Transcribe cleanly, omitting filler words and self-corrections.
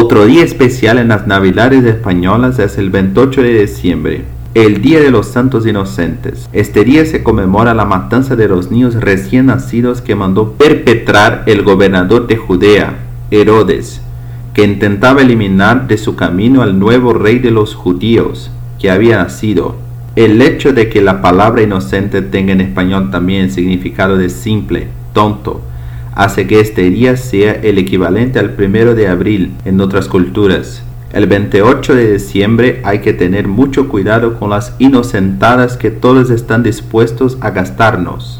Otro día especial en las Navidades españolas es el 28 de diciembre, el Día de los Santos Inocentes. Este día se conmemora la matanza de los niños recién nacidos que mandó perpetrar el gobernador de Judea, Herodes, que intentaba eliminar de su camino al nuevo rey de los judíos que había nacido. El hecho de que la palabra inocente tenga en español también el significado de simple, tonto, hace que este día sea el equivalente al 1 de abril en otras culturas. El 28 de diciembre hay que tener mucho cuidado con las inocentadas que todos están dispuestos a gastarnos.